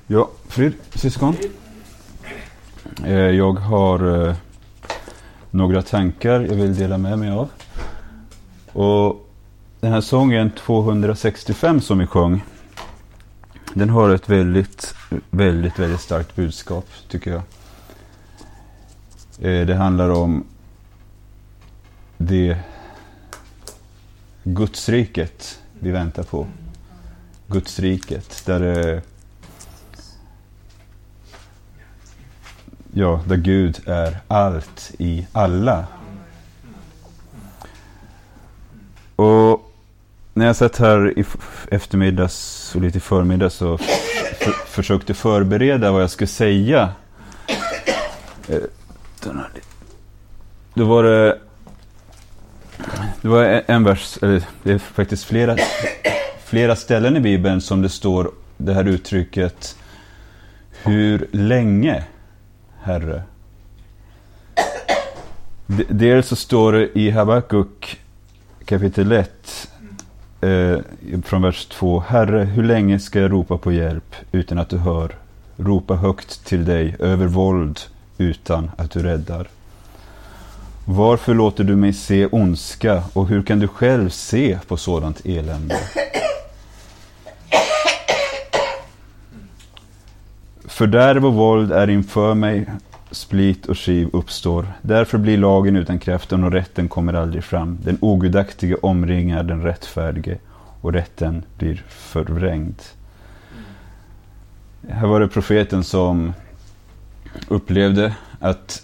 Ja, frid, syskon. Jag har några tankar jag vill dela med mig av. Och den här sången 265 som vi sjöng, den har ett väldigt starkt budskap, tycker jag. Det handlar om det Gudsriket vi väntar på. Gudsriket där där Gud är allt i alla. Och när jag satt här i eftermiddags och lite i förmiddag så försökte förbereda vad jag skulle säga. Då var det var en vers, eller det är faktiskt flera ställen i Bibeln som det står det här uttrycket: hur länge, Herre? Dels så står det i Habakuk kapitel 1 från vers 2: Herre, hur länge ska jag ropa på hjälp utan att du hör? Ropa högt till dig över våld utan att du räddar. Varför låter du mig se ondska, och hur kan du själv se på sådant elände? Fördärv och våld är inför mig, split och skiv uppstår. Därför blir lagen utan kraft och rätten kommer aldrig fram. Den ogudaktige omringar den rättfärdige, och rätten blir förvrängd. Här var det profeten som upplevde att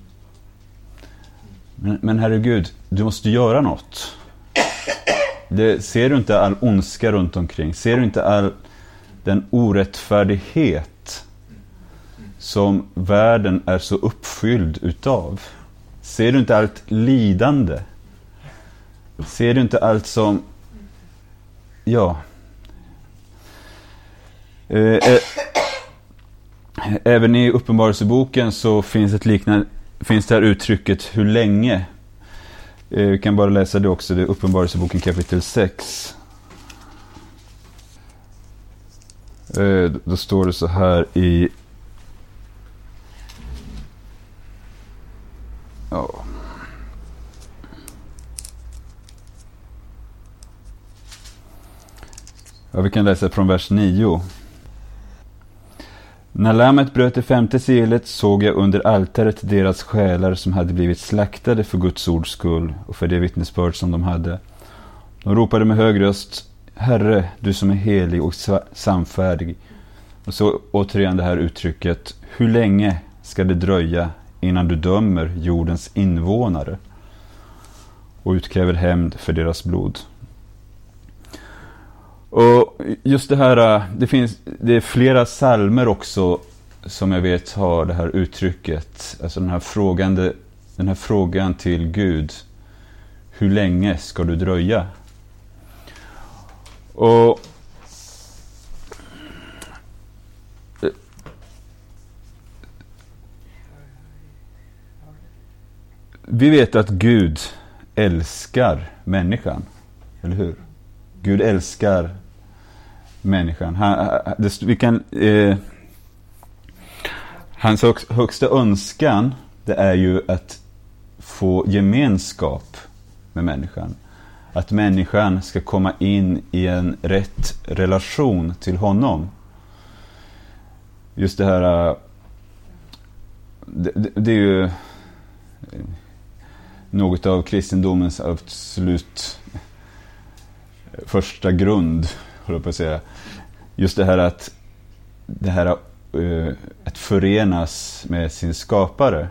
men herregud, du måste göra något. Ser du inte all ondska runt omkring? Ser du inte all den orättfärdighet som världen är så uppfylld utav? Ser du inte allt lidande? Ser du inte allt som även i Uppenbarelseboken så finns det här uttrycket hur länge. Vi kan bara läsa det också, det är Uppenbarelseboken kapitel 6. Då står det så här i vi kan läsa från vers 9. När lammet bröt det 5:e selet såg jag under altaret deras själar som hade blivit slaktade för Guds ords skull och för det vittnesbörd som de hade. De ropade med hög röst: Herre, du som är helig och sannfärdig. Och så återigen det här uttrycket: hur länge ska det dröja innan du dömer jordens invånare och utkräver hämnd för deras blod? Och just det här, det är flera psalmer också som jag vet har det här uttrycket, alltså den här frågan till Gud: hur länge ska du dröja? Och vi vet att Gud älskar människan, eller hur? Gud älskar människan. Hans högsta önskan, det är ju att få gemenskap med människan. Att människan ska komma in i en rätt relation till honom. Just det här, det är ju något av kristendomens absolut första grund, håller jag på att säga. Just det här att förenas med sin skapare.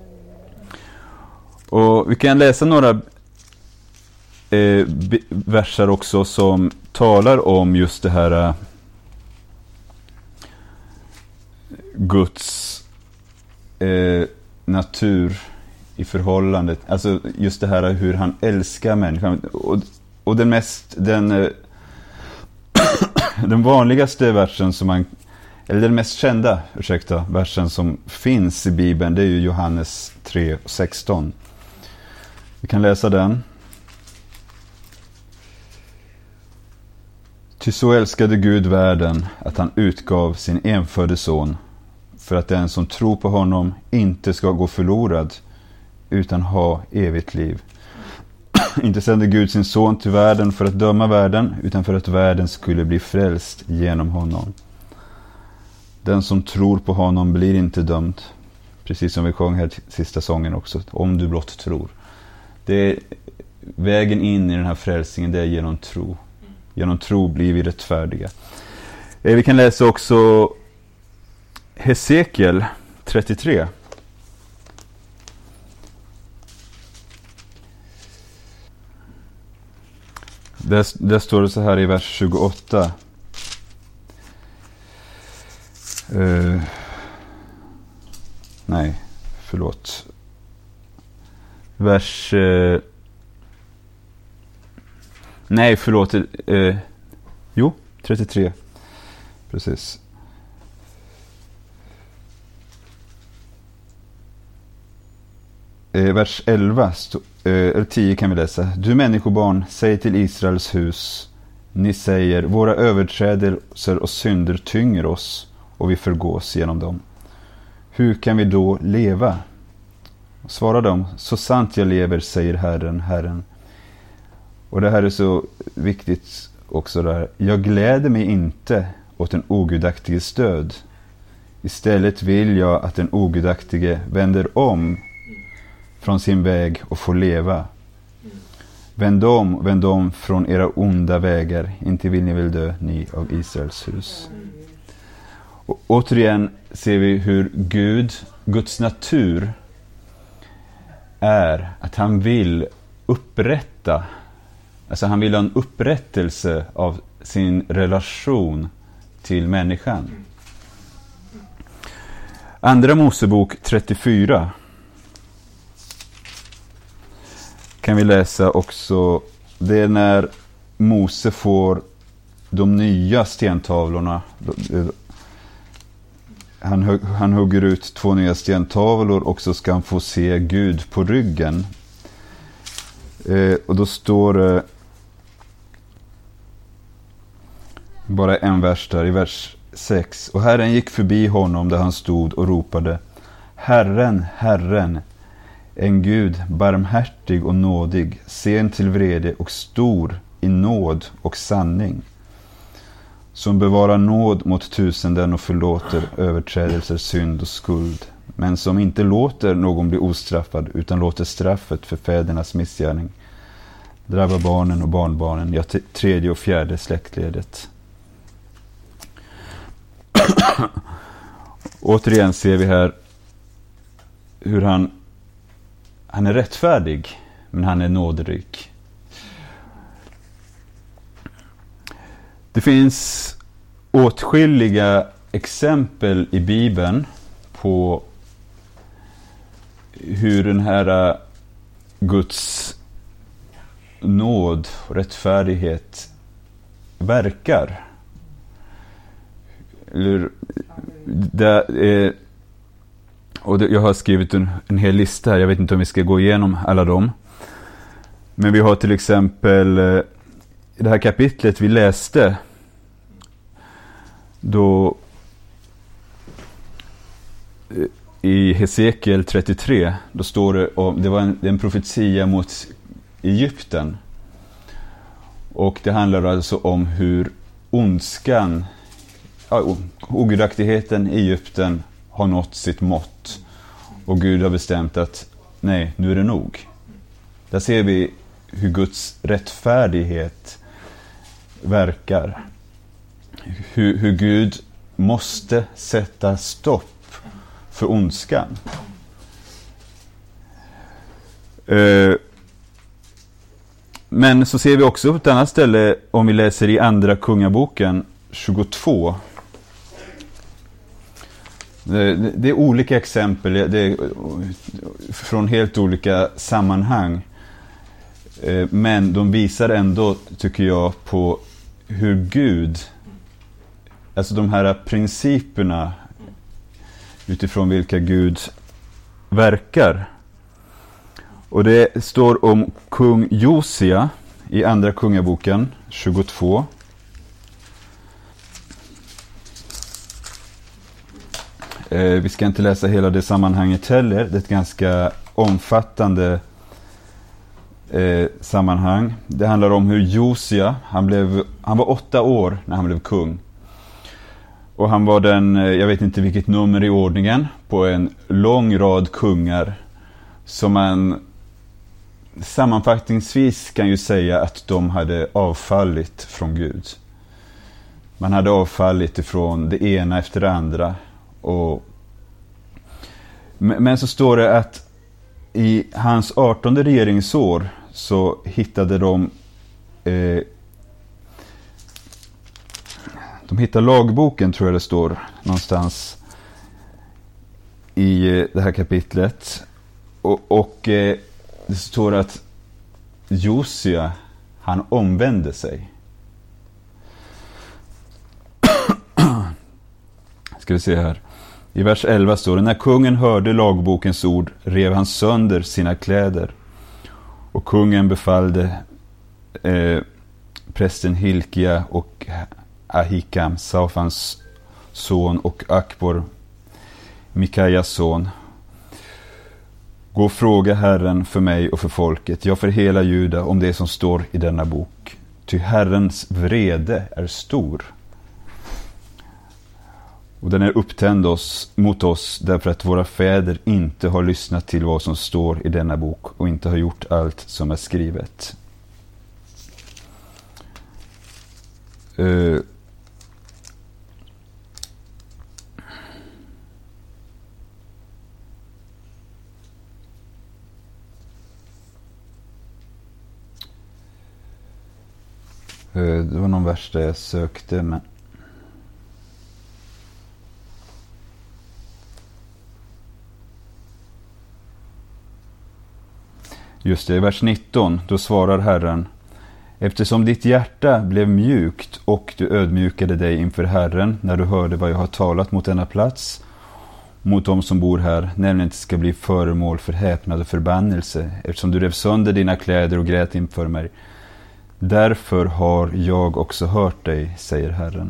Och vi kan läsa några verser också som talar om just det här Guds natur i förhållandet, alltså just det här hur han älskar människan. Och den vanligaste versen eller den mest kända, versen som finns i Bibeln, det är ju Johannes 3:16. Vi kan läsa den. Ty så älskade Gud världen att han utgav sin enfödde son, för att den som tror på honom inte ska gå förlorad utan ha evigt liv. Inte sände Gud sin son till världen för att döma världen, utan för att världen skulle bli frälst genom honom. Den som tror på honom blir inte dömd. Precis som vi sjöng här sista sången också. Om du blott tror. Det är vägen in i den här frälsningen, det är genom tro. Genom tro blir vi rättfärdiga. Vi kan läsa också Hesekiel 33. Där står det så här i vers 28. Nej, förlåt. Vers... nej, förlåt. Jo, 33. Precis. Vers 11, eller 10 kan vi läsa. Du människobarn, säg till Israels hus. Ni säger, våra överträdelser och synder tynger oss och vi förgås genom dem. Hur kan vi då leva? Svara dem, så sant jag lever, säger Herren, Herren. Och det här är så viktigt också där. Jag gläder mig inte åt den ogudaktiges död. Istället vill jag att den ogudaktige vänder om från sin väg och får leva. Vänd om från era onda vägar. Inte vill ni väl dö, ni av Israels hus. Och återigen ser vi hur Guds natur är att han vill upprätta. Alltså han vill ha en upprättelse av sin relation till människan. Andra Mosebok 34 kan vi läsa också. Det är när Mose får de nya stentavlorna. Han hugger ut 2 nya stentavlor och så ska han få se Gud på ryggen. Och då står det bara en vers där i vers 6. Och Herren gick förbi honom där han stod och ropade: Herren, Herren, en Gud barmhärtig och nådig, sen till vrede och stor i nåd och sanning, som bevarar nåd mot tusenden och förlåter överträdelser, synd och skuld, men som inte låter någon bli ostraffad utan låter straffet för fädernas missgärning drabba barnen och barnbarnen, ja, 3:e och 4:e släktledet. Återigen ser vi här hur han är rättfärdig, men han är nåderik. Det finns åtskilliga exempel i Bibeln på hur den här Guds nåd och rättfärdighet verkar. Jag har skrivit en hel lista här. Jag vet inte om vi ska gå igenom alla dem. Men vi har till exempel i det här kapitlet vi läste då i Hesekiel 33, då står det om, det var en profetia mot Egypten. Och det handlar alltså om hur ondskan, ogudaktigheten i Egypten har nått sitt mått. Och Gud har bestämt att nej, nu är det nog. Där ser vi hur Guds rättfärdighet verkar. Hur Gud måste sätta stopp för ondskan. Men så ser vi också på ett annat ställe, om vi läser i Andra Kungaboken 22. Det är olika exempel, det är från helt olika sammanhang. Men de visar ändå, tycker jag, på hur Gud, alltså de här principerna utifrån vilka Gud verkar. Och det står om kung Josia i Andra Kungaboken 22. Vi ska inte läsa hela det sammanhanget heller. Det är ett ganska omfattande sammanhang. Det handlar om hur Josia, han var 8 år när han blev kung. Och han var jag vet inte vilket nummer i ordningen, på en lång rad kungar som man sammanfattningsvis kan ju säga att de hade avfallit från Gud. Man hade avfallit ifrån det ena efter det andra. Men så står det att i hans 18:e regeringsår så hittade de hittade lagboken, tror jag det står någonstans i det här kapitlet. Och det står att Josia, han omvände sig. Ska vi se här. I vers 11 står det: när kungen hörde lagbokens ord rev han sönder sina kläder. Och kungen befallde prästen Hilkia och Ahikam, Safans son, och Akbor, Mikajas son: gå och fråga Herren för mig och för folket, ja, för hela Juda, om det som står i denna bok. Ty Herrens vrede är stor. Och den är upptänd mot oss därför att våra fäder inte har lyssnat till vad som står i denna bok och inte har gjort allt som är skrivet. Det var någon vers där jag sökte, men just det, i vers 19, då svarar Herren: eftersom ditt hjärta blev mjukt och du ödmjukade dig inför Herren när du hörde vad jag har talat mot denna plats, mot dem som bor här, nämligen att det ska bli föremål för häpnad och förbannelse, eftersom du rev sönder dina kläder och grät inför mig. Därför har jag också hört dig, säger Herren.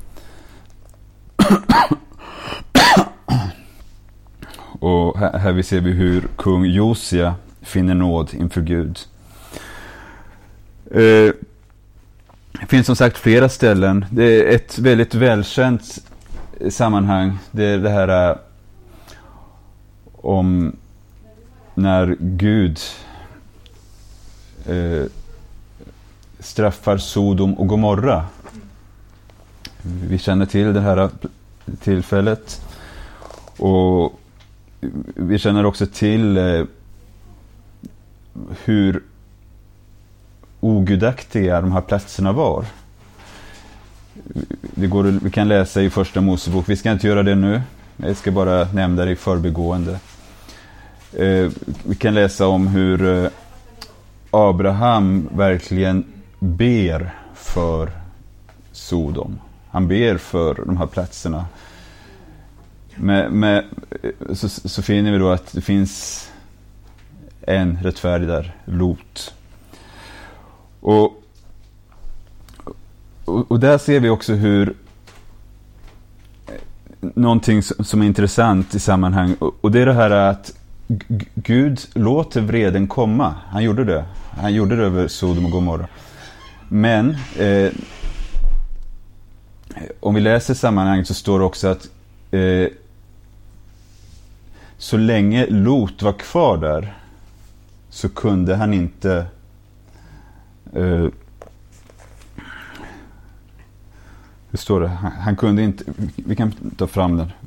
Och här ser vi hur kung Josia finner nåd inför Gud. Det finns som sagt flera ställen. Det är ett väldigt välkänt sammanhang. Det är det här om när Gud straffar Sodom och Gomorra. Vi känner till det här tillfället. Och vi känner också till hur ogudaktiga de här platserna var. Vi kan läsa i första Mosebok. Vi ska inte göra det nu. Jag ska bara nämna det i förbigående. Vi kan läsa om hur Abraham verkligen ber för Sodom. Han ber för de här platserna. Så finner vi då att det finns en rättfärdig där, Lot. Och där ser vi också hur någonting som är intressant i sammanhang, och det är det här att Gud låter vreden komma. Han gjorde det över Sodom och Gomorra. Men om vi läser sammanhanget så står det också att så länge Lot var kvar där så kunde han inte hur står det? Han kunde inte, vi kan ta fram den.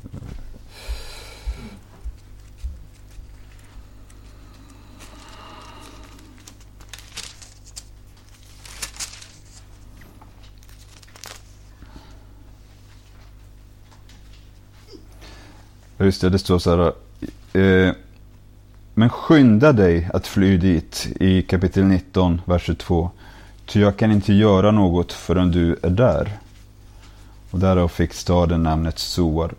Just det står så här: men skynda dig att fly dit, i kapitel 19, vers 22. Ty jag kan inte göra något förrän du är där. Och därav fick staden namnet Soar.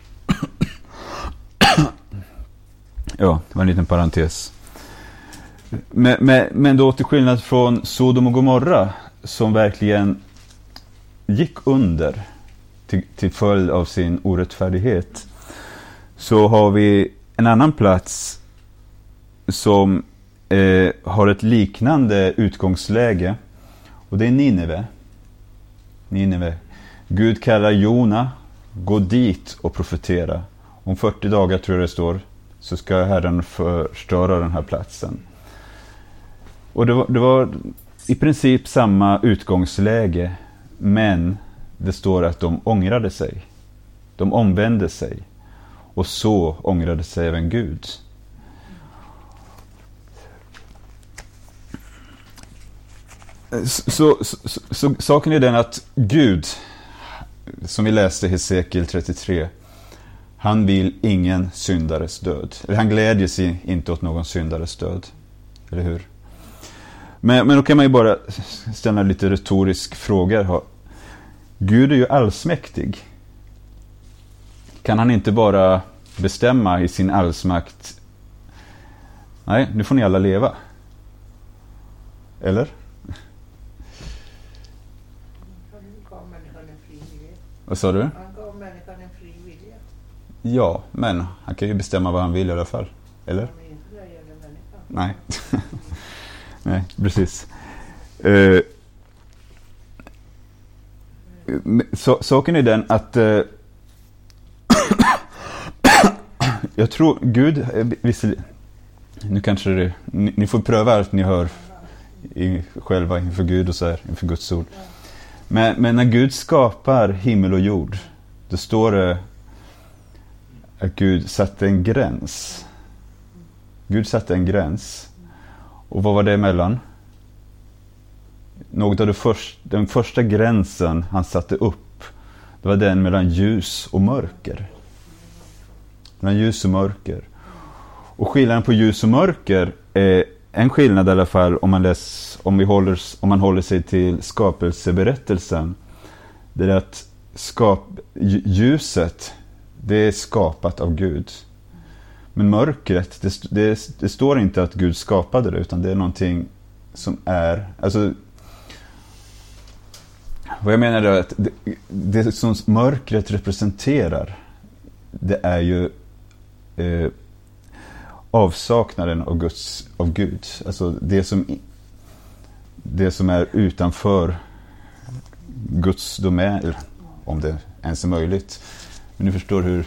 Ja, det var en liten parentes. Men då till skillnad från Sodom och Gomorra, som verkligen gick under till följd av sin orättfärdighet, så har vi en annan plats som har ett liknande utgångsläge, och det är Nineve. Gud kallar Jona, gå dit och profetera. Om 40 dagar, tror jag det står, så ska Herren förstöra den här platsen. Och det var i princip samma utgångsläge, men det står att de ångrade sig. De omvände sig. Och så ångrade sig även Gud. Så saken är den att Gud, som vi läste i Hesekiel 33, han vill ingen syndares död. Eller han glädjer sig inte åt någon syndares död. Eller hur? Men då kan man ju bara ställa lite retorisk fråga. Gud är ju allsmäktig. Kan han inte bara bestämma i sin allsmakt, nej, nu får ni alla leva? Eller? Vad sa du? Han gav människan en fri vilja. Ja, men han kan ju bestämma vad han vill i alla fall. Eller? Nej. Nej, precis. Saken är den att jag tror Gud, nu kanske det, ni får pröva allt ni hör själva inför Gud och så här, inför Guds ord. Men när Gud skapar himmel och jord, då står det att Gud satte en gräns. Gud satte en gräns. Och vad var det emellan? Något av den första gränsen han satte upp, det var den mellan ljus och mörker. Mellan ljus och mörker. Och skillnaden på ljus och mörker är en skillnad i alla fall om man håller sig till skapelseberättelsen. Det är att ljuset, det är skapat av Gud. Men mörkret, det står inte att Gud skapade det, utan det är någonting som är, alltså vad jag menar är att det som mörkret representerar, det är ju avsaknaden av Gud. Alltså det som är utanför Guds domän, om det ens är möjligt. Men ni förstår hur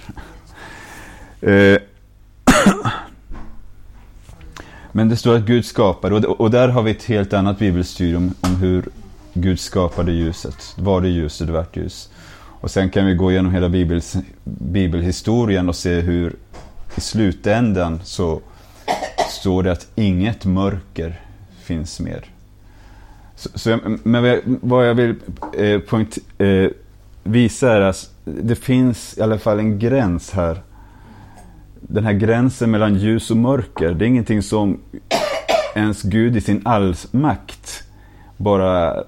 men det står att Gud skapade, och där har vi ett helt annat bibelstudium om hur Gud skapade ljuset. Var det ljus och det vart ljus. Och sen kan vi gå igenom hela bibelhistorien och se hur i slutändan så står det att inget mörker finns mer. Men vad jag vill visa är att det finns i alla fall en gräns här. Den här gränsen mellan ljus och mörker, det är ingenting som ens Gud i sin allmakt bara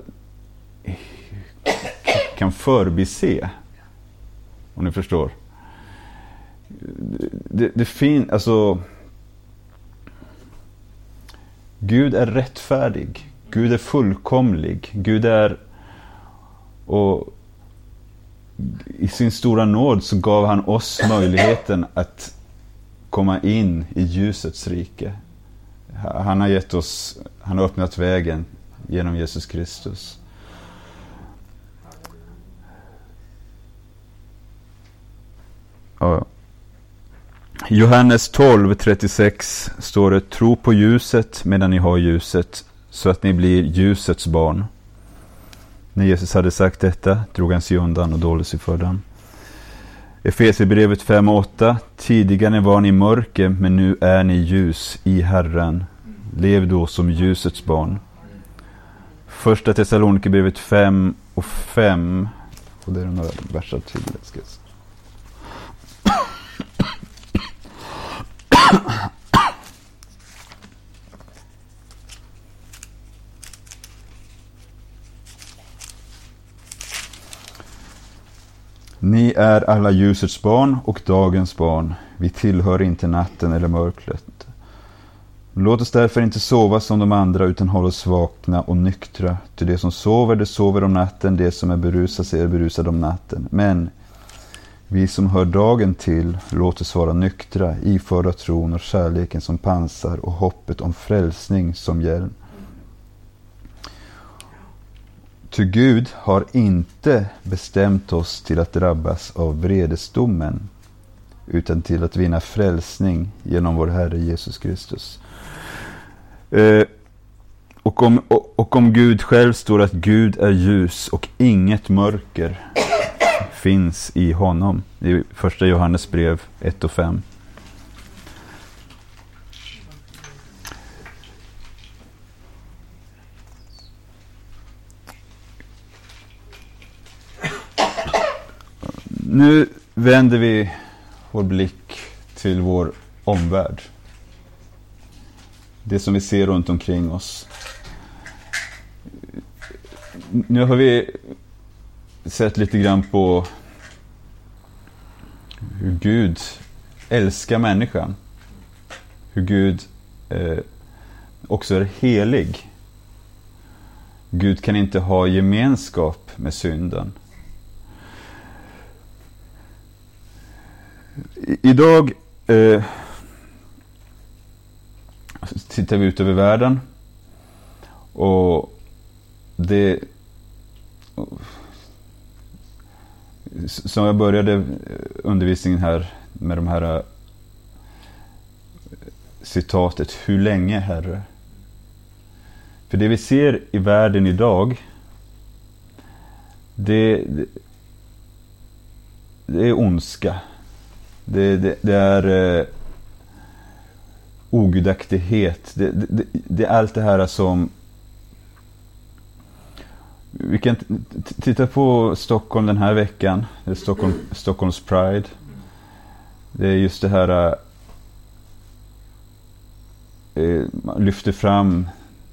kan förbise. Om ni förstår. Det finns, alltså, Gud är rättfärdig. Gud är fullkomlig. Gud är, och i sin stora nåd så gav han oss möjligheten att komma in i ljusets rike. Han har gett oss, han har öppnat vägen genom Jesus Kristus. Ja. Johannes 12:36 står det: tro på ljuset medan ni har ljuset, så att ni blir ljusets barn. När Jesus hade sagt detta drog han sig undan och dolde sig för dem. Efesierbrevet 5:8: tidigare var ni mörker, men nu är ni ljus i Herren. Lev då som ljusets barn. Första Thessalonikerbrevet 5:5, och det är några verser till. Ni är alla ljusets barn och dagens barn. Vi tillhör inte natten eller mörkret. Låt oss därför inte sova som de andra, utan håll oss vakna och nyktra. Till det som sover, det sover om natten. Det som är berusad, är berusad om natten. Men Vi som hör dagen till, låt oss vara nyktra, iförda tron och kärleken som pansar och hoppet om frälsning som hjälm. Ty Gud har inte bestämt oss till att drabbas av vredesdomen, utan till att vinna frälsning genom vår Herre Jesus Kristus. Och om Gud själv står att Gud är ljus och inget mörker finns i honom. I första Johannes brev 1:5. Nu vänder vi vår blick till vår omvärld. Det som vi ser runt omkring oss. Nu har vi sett lite grann på hur Gud älskar människan. Hur Gud också är helig. Gud kan inte ha gemenskap med synden. Idag tittar vi ut över världen och det som jag började undervisningen här med de här citatet, hur länge Herre? För det vi ser i världen idag, det är ondska. Det är ogudaktighet. Det är allt det här som vi kan titta på Stockholm den här veckan. Det är Stockholms Pride. Det är just det här man lyfter fram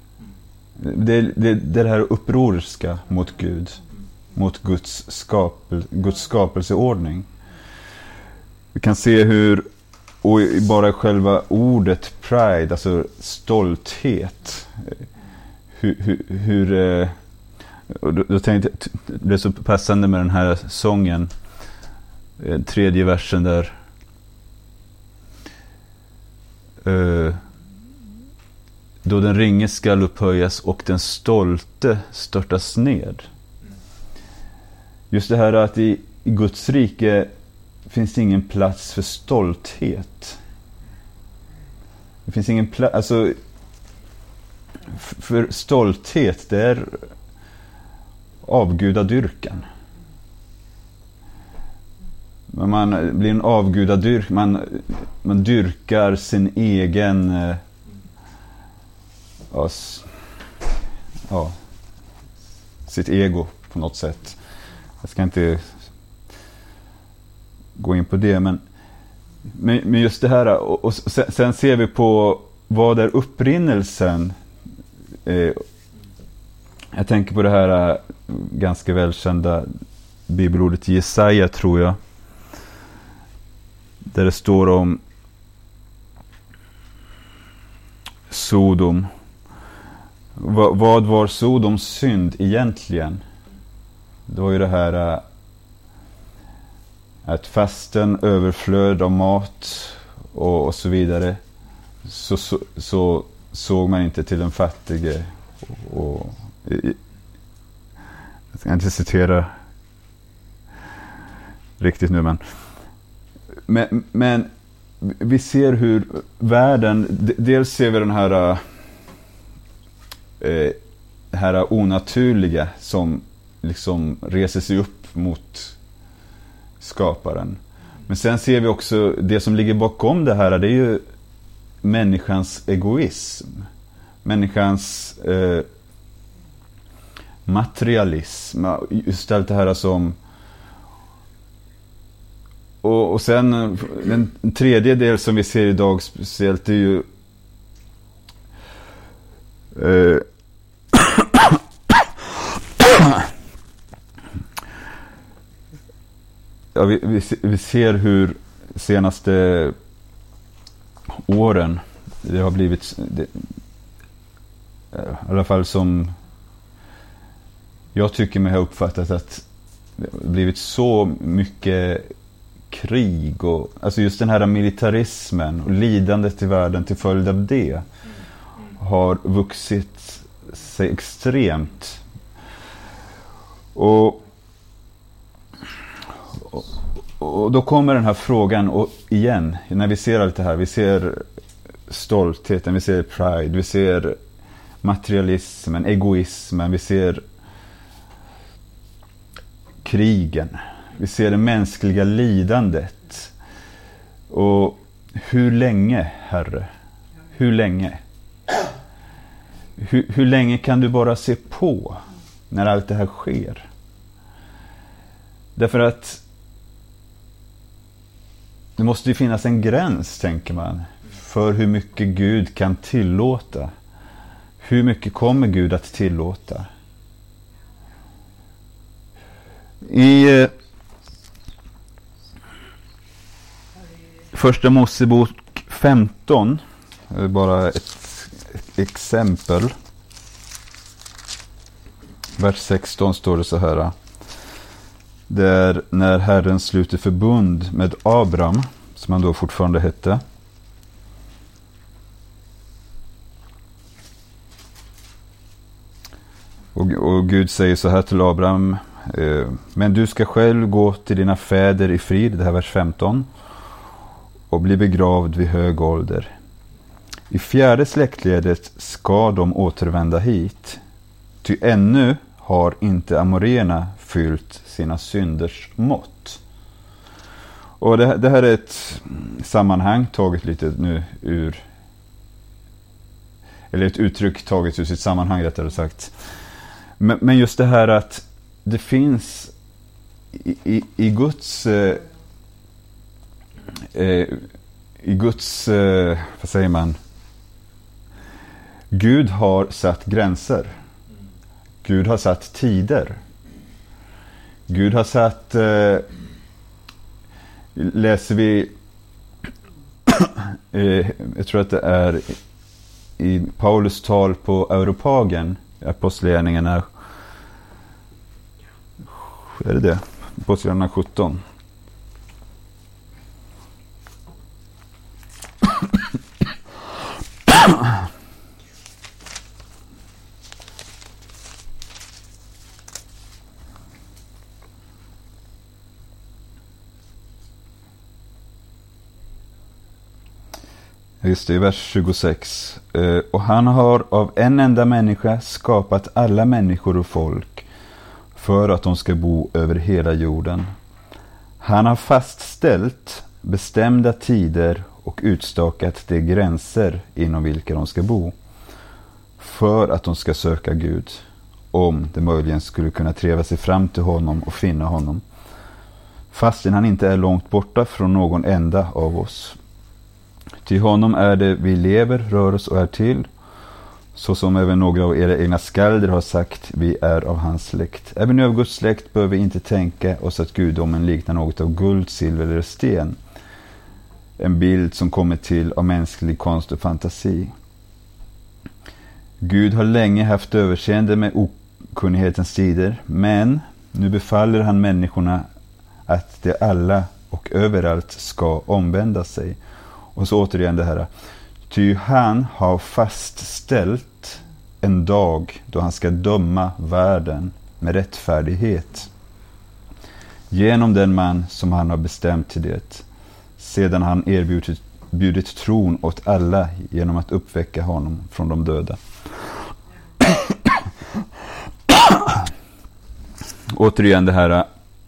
det här upproriska mot Gud, mot Guds skapelseordning. Vi kan se hur, och bara själva ordet pride, alltså stolthet, hur då tänkte jag, det blev så passande med den här sången, tredje versen där, då den ringe skall upphöjas och den stolte störtas ned. Just det här att i Guds rike finns det ingen plats för stolthet. Det finns ingen plats, alltså, för stolthet, det är avgudadyrkan. Men man blir en avgudadyrk, man dyrkar sin egen sitt ego på något sätt. Jag ska inte gå in på det, men just det här, och sen ser vi på vad är upprinnelsen. Jag tänker på det här ganska välkända bibelordet Jesaja, tror jag, där det står om Sodom. Vad var Sodoms synd egentligen? Det var ju det här att fasten överflöd av mat och så vidare, så såg man inte till den fattige. Och jag ska inte citera riktigt nu, men vi ser hur världen, dels ser vi den här onaturliga som liksom reser sig upp mot skaparen. Men sen ser vi också det som ligger bakom det här, det är ju människans egoism, människans materialism, just allt det här som, och sen den tredje del som vi ser idag speciellt är ju vi ser hur senaste åren det har blivit, i alla fall som jag tycker mig ha uppfattat, att det har blivit så mycket krig och alltså just den här militarismen och lidandet i världen till följd av det har vuxit sig extremt. Och då kommer den här frågan, och igen, när vi ser allt det här, vi ser stoltheten, vi ser pride, vi ser materialismen, egoismen, vi ser krigen, vi ser det mänskliga lidandet. Och hur länge, Herre? Hur länge? Hur länge kan du bara se på när allt det här sker? Därför att det måste ju finnas en gräns, tänker man, för hur mycket Gud kan tillåta. Hur mycket kommer Gud att tillåta? I Första Mosebok 15, bara ett exempel. Vers 16 står det så här. Det är när Herren sluter förbund med Abraham, som han då fortfarande hette. Och Gud säger så här till Abraham: men du ska själv gå till dina fäder i frid, det här vers 15, och bli begravd vid hög ålder. I 4:e släktledet ska de återvända hit, ty ännu har inte amoréerna fyllt sina synders mått. Och det här är ett sammanhang taget lite nu ur, eller ett uttryck taget ur sitt sammanhang, rättare sagt. Men just det här att det finns i Guds vad säger man? Gud har satt gränser. Gud har satt tider. Gud har satt, läser vi, jag tror att det är i Paulus tal på Europagen, Apostlagärningarna, är det? Apostlagärningarna 17. Just det, i vers 26. Och han har av en enda människa skapat alla människor och folk för att de ska bo över hela jorden. Han har fastställt bestämda tider och utstakat de gränser inom vilka de ska bo, för att de ska söka Gud, om det möjligen skulle kunna treva sig fram till honom och finna honom, fastän han inte är långt borta från någon enda av oss. Till honom är det vi lever, rör oss och är till, så som även några av era egna skalder har sagt, vi är av hans släkt. Även nu av Guds släkt bör vi inte tänka oss att gudomen liknar något av guld, silver eller sten, en bild som kommer till av mänsklig konst och fantasi. Gud har länge haft överseende med okunnighetens tider, men nu befaller han människorna att de alla och överallt ska omvända sig. Och så återigen det här: ty han har fastställt en dag då han ska döma världen med rättfärdighet genom den man som han har bestämt till det, sedan han erbjudit tron åt alla genom att uppväcka honom från de döda. Återigen det här: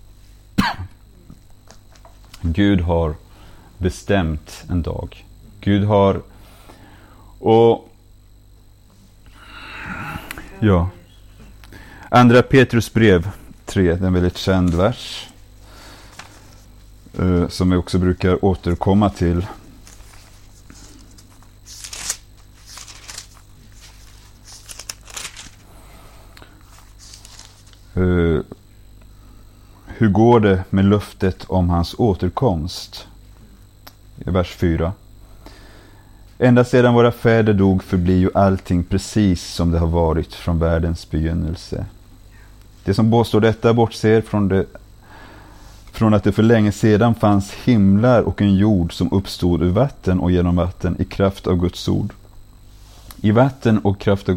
Gud har bestämt en dag. Gud har, och ja, Andra Petrus brev 3, den väldigt känd vers som vi också brukar återkomma till. Hur går det med löftet om hans återkomst? I vers 4. Ända sedan våra fäder dog förblir ju allting precis som det har varit från världens begynnelse. Det som påstår detta bortser från att det för länge sedan fanns himlar och en jord som uppstod ur vatten och genom vatten i kraft av Guds ord. I vatten och kraft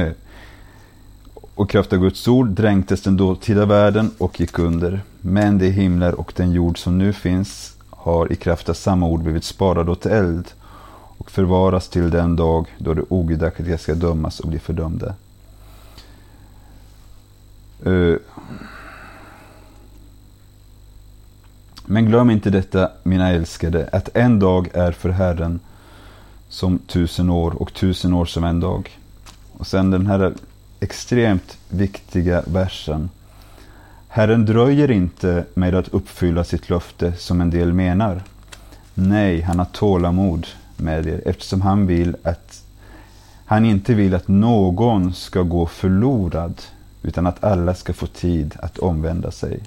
av Guds ord dränktes den dåtida världen och gick under. Men de himlar och den jord som nu finns har i kraft av samma ord blivit sparade åt eld och förvaras till den dag då de ogudaktiga ska dömas och bli fördömda. Men glöm inte detta, mina älskade, att en dag är för Herren som 1000 år och 1000 år som en dag. Och sen den här extremt viktiga versen. Herren dröjer inte med att uppfylla sitt löfte som en del menar. Nej, han har tålamod med er eftersom han inte vill att någon ska gå förlorad utan att alla ska få tid att omvända sig.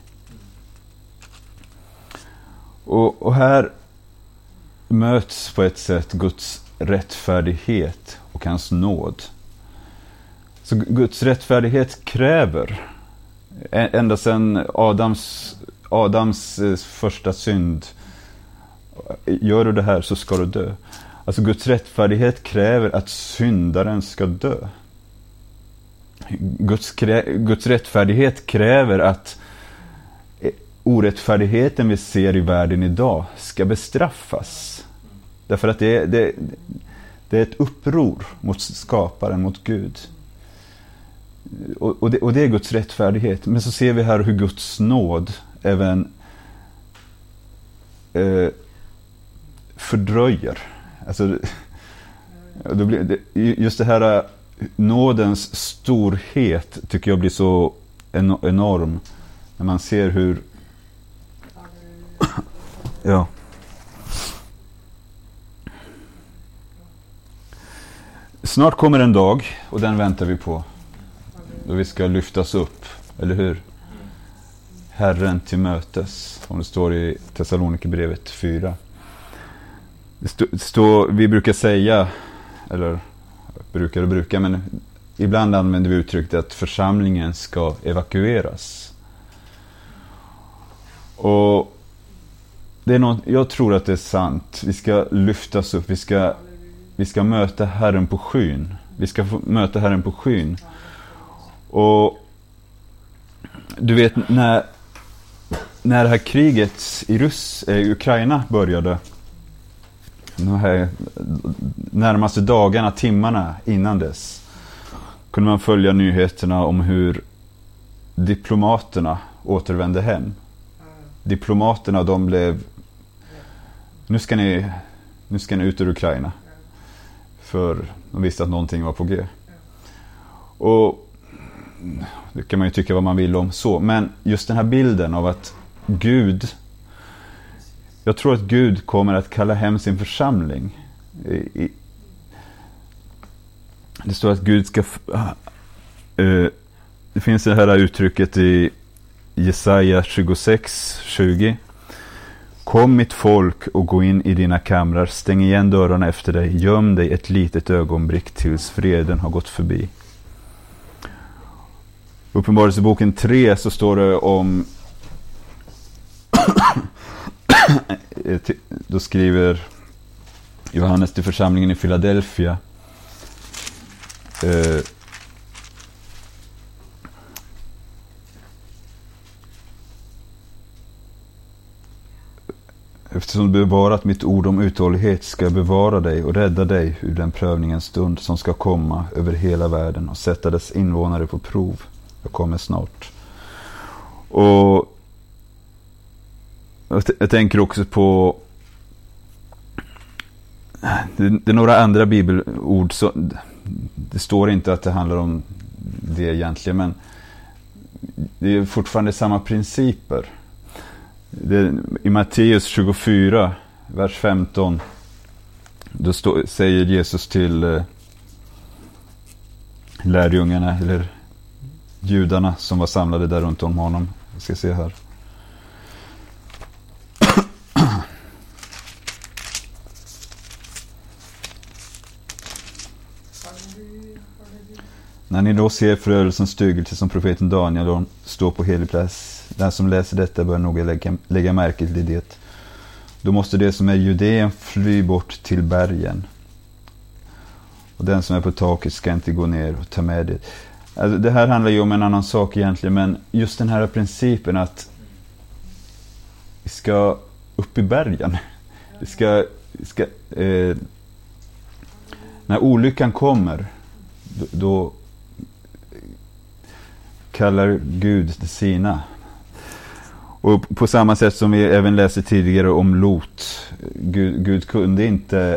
Och här möts på ett sätt Guds rättfärdighet och hans nåd. Så Guds rättfärdighet kräver, ända sedan Adams första synd, gör du det här så ska du dö. Alltså Guds rättfärdighet kräver att syndaren ska dö. Guds rättfärdighet kräver att orättfärdigheten vi ser i världen idag ska bestraffas. Därför att det är ett uppror mot skaparen, mot Gud. Och det är Guds rättfärdighet. Men så ser vi här hur Guds nåd även fördröjer. Alltså, just det här nådens storhet tycker jag blir så enorm när man ser hur ja. Snart kommer en dag, och den väntar vi på, då vi ska lyftas upp, eller hur? Herren till mötes, som det står i Thessalonikerbrevet 4. Vi brukar säga, eller brukar, men ibland använder vi uttrycket att församlingen ska evakueras. Och det är jag tror att det är sant. Vi ska lyftas upp, vi ska möta Herren på skyn. Vi ska få möta Herren på skyn. Och du vet, när det här kriget i Ukraina började, de här närmaste dagarna, timmarna innan dess, kunde man följa nyheterna om hur diplomaterna återvände hem. Diplomaterna, de blev, nu ska ni ut ur Ukraina. För de visste att någonting var på G. Och det kan man ju tycka vad man vill om så. Men just den här bilden av att jag tror att Gud kommer att kalla hem sin församling. Det står att Gud ska det finns det här uttrycket i Jesaja 26:20. Kom mitt folk och gå in i dina kamrar, stäng igen dörrarna efter dig, göm dig ett litet ögonblick tills freden har gått förbi. Uppenbarelseboken 3 så står det om då skriver Johannes till församlingen i Philadelphia eftersom du bevarat mitt ord om uthållighet ska jag bevara dig och rädda dig ur den prövningens stund som ska komma över hela världen och sätta dess invånare på prov. Jag kommer snart. Och jag tänker också på det är några andra bibelord så det står inte att det handlar om det egentligen, men det är fortfarande samma principer. I Matteus 24 vers 15 då säger Jesus till lärjungarna eller judarna som var samlade där runt om honom. Jag ska se här. När ni då ser förödelsens styggelse som profeten Daniel står på helig plats, Den som läser detta bör nog lägga märke till det. Då måste det som är Judeen fly bort till bergen. Och den som är på taket ska inte gå ner och ta med det. Alltså, det här handlar ju om en annan sak egentligen, men just den här principen att vi ska upp i bergen. Vi ska när olyckan kommer, då kallar Gud det sina. Och på samma sätt som vi även läste tidigare om Lot. Gud kunde inte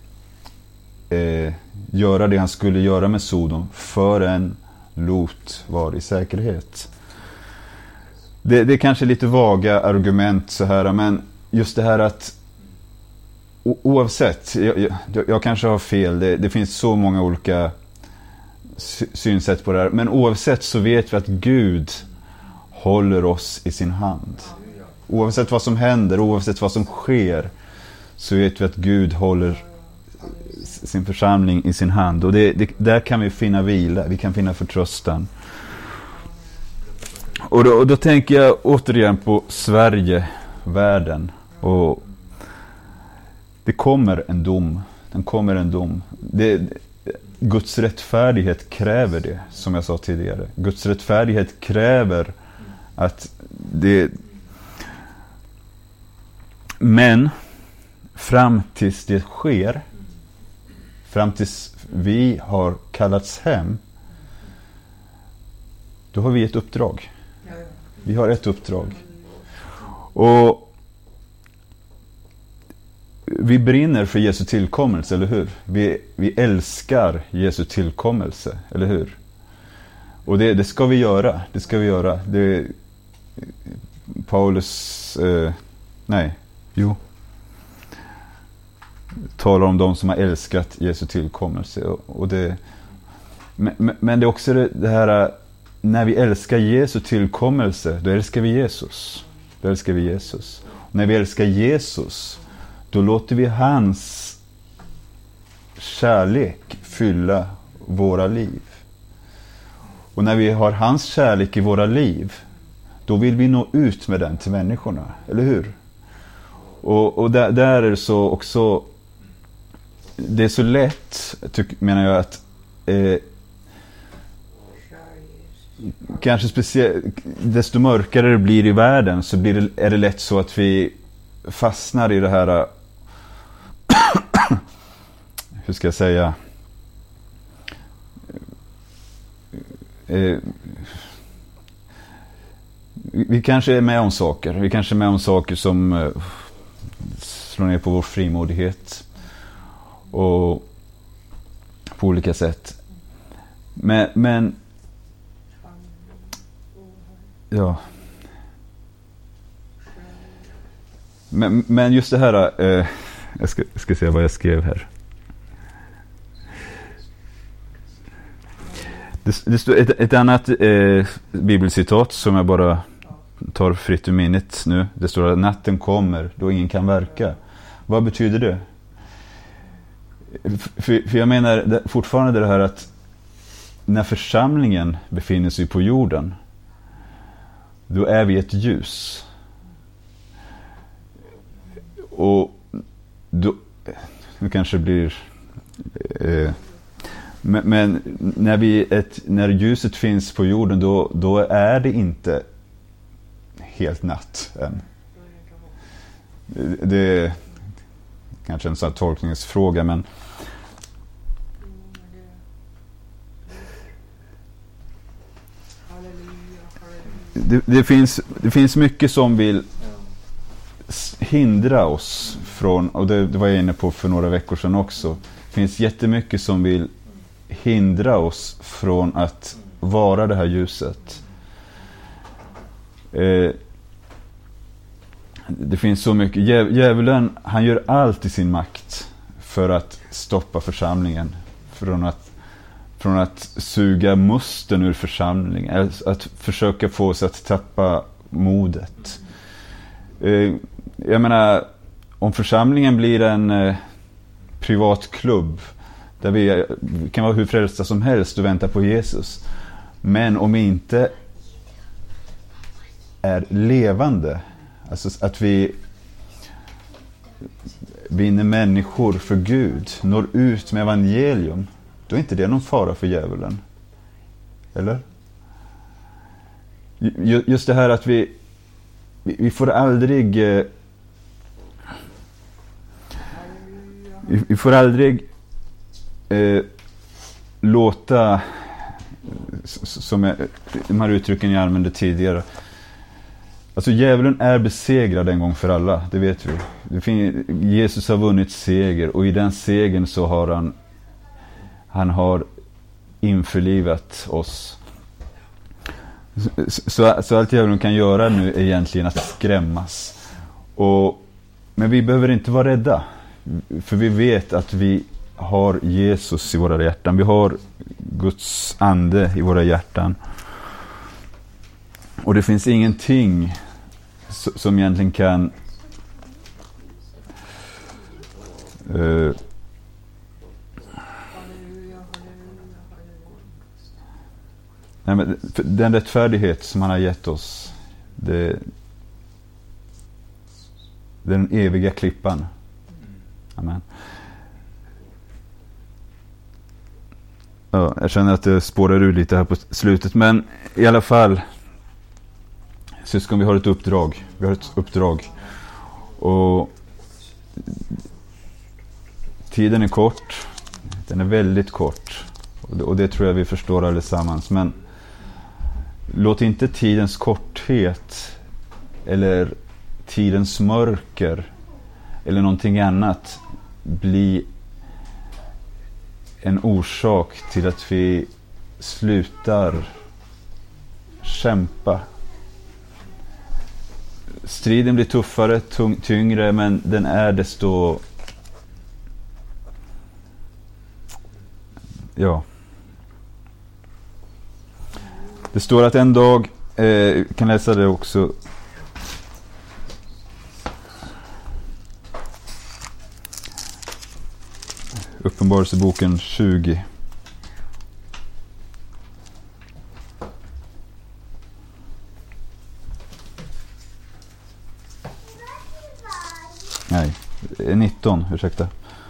göra det han skulle göra med Sodom förrän Lot var i säkerhet. Det är kanske lite vaga argument så här, men just det här att oavsett, jag kanske har fel, det finns så många olika synsätt på det här, men oavsett så vet vi att Gud håller oss i sin hand. Oavsett vad som händer, oavsett vad som sker, så vet vi att Gud håller sin församling i sin hand. Och där kan vi finna vila, vi kan finna förtröstan. Och då tänker jag återigen på Sverige, världen. Och det kommer en dom. Den kommer en dom. Guds rättfärdighet kräver det, som jag sa tidigare. Guds rättfärdighet kräver att det... Men fram tills det sker, fram tills vi har kallats hem, då har vi ett uppdrag. Vi har ett uppdrag. Och vi brinner för Jesu tillkommelse, eller hur? Vi älskar Jesu tillkommelse, eller hur? Och det ska vi göra. Det ska vi göra. Paulus... talar om de som har älskat Jesu tillkommelse. Men det är också det här, när vi älskar Jesu tillkommelse, då älskar vi Jesus. Då älskar vi Jesus. Och när vi älskar Jesus, då låter vi hans kärlek fylla våra liv. Och när vi har hans kärlek i våra liv, då vill vi nå ut med den till människorna, eller hur? Och där är det så också, det är så lätt, menar jag, att kanske speciellt, desto mörkare det blir i världen, så är det lätt så att vi fastnar i det här hur ska jag säga, vi kanske är med om saker. Vi kanske är med om saker som slår ner på vår frimodighet och på olika sätt. Men ja. Men just det här, jag ska se vad jag skrev här. Det står ett annat bibelcitat som jag bara tar fritt ur minnet nu. Det står att natten kommer då ingen kan verka. Vad betyder det? För jag menar fortfarande det här att när församlingen befinner sig på jorden, då är vi ett ljus. Och då kanske det blir... Men när ljuset finns på jorden, då är det inte helt natt än. Det är kanske en sån här tolkningsfråga, men det finns mycket som vill hindra oss från, och det var jag inne på för några veckor sedan också. Det finns jättemycket som vill hindra oss från att vara det här ljuset. Det finns så mycket. Djävulen, han gör allt i sin makt för att stoppa församlingen från att suga musten ur församlingen, att försöka få oss att tappa modet. Jag menar, om församlingen blir en privat klubb där vi kan vara hur frälsta som helst och vänta på Jesus, men om inte är levande, alltså att vi vinner människor för Gud, når ut med evangelium, då är inte det någon fara för djävulen. Eller? Just det här att vi får aldrig vi får aldrig låta, som de här uttrycken jag använde tidigare, alltså djävulen är besegrad en gång för alla, det vet vi. Jesus har vunnit seger, och i den segern så har han har införlivat oss. Så allt djävulen kan göra nu är egentligen att skrämmas. Men vi behöver inte vara rädda, för vi vet att vi har Jesus i våra hjärtan. Vi har Guds ande i våra hjärtan. Och det finns ingenting som egentligen kan nej, men den rättfärdighet som han har gett oss, det är den eviga klippan. Amen. Ja, jag känner att det spårar ur lite här på slutet, men i alla fall, syskon, vi har ett uppdrag. Vi har ett uppdrag. Och tiden är kort. Den är väldigt kort. Och det tror jag vi förstår allesammans. Men låt inte tidens korthet eller tidens mörker eller någonting annat bli en orsak till att vi slutar kämpa. Striden blir tuffare, tyngre, men den är desto... Ja. Det står att en dag, kan läsa det också. Uppenbarelseboken 20. Nej, 19, ursäkta.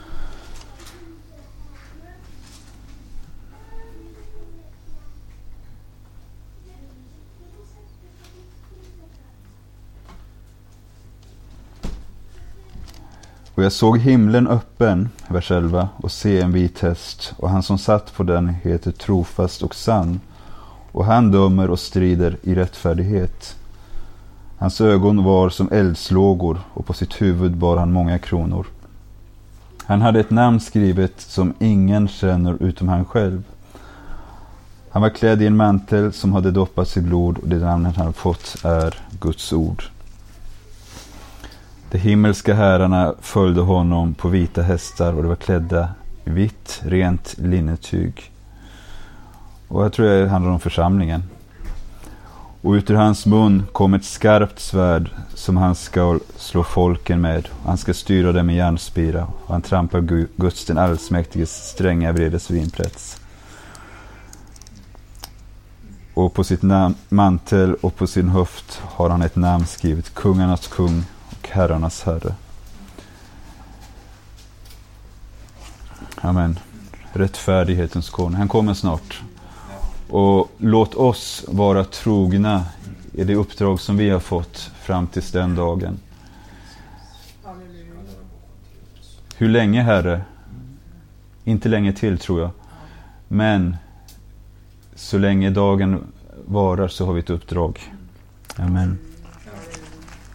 Och jag såg himlen öppen, vers 11, och se en vit häst, och han som satt på den heter trofast och sann, och han dömer och strider i rättfärdighet. Hans ögon var som eldslågor, och på sitt huvud bar han många kronor. Han hade ett namn skrivet som ingen känner utom han själv. Han var klädd i en mantel som hade doppats i blod, och det namnet han fått är Guds ord. De himmelska herrarna följde honom på vita hästar, och de var klädda i vitt, rent linnetyg. Och jag tror det handlar om församlingen. Och ut ur hans mun kom ett skarpt svärd som han ska slå folken med. Han ska styra dem med järnspira, och han trampar Guds den allsmäktiges stränga vredes vinprets. Och på sitt mantel och på sin höft har han ett namn skrivet: kungarnas kung och herrarnas herre. Amen. Rättfärdighetens konung. Han kommer snart. Och låt oss vara trogna i det uppdrag som vi har fått fram till den dagen. Hur länge, Herre? Inte länge till, tror jag. Men så länge dagen varar så har vi ett uppdrag. Amen.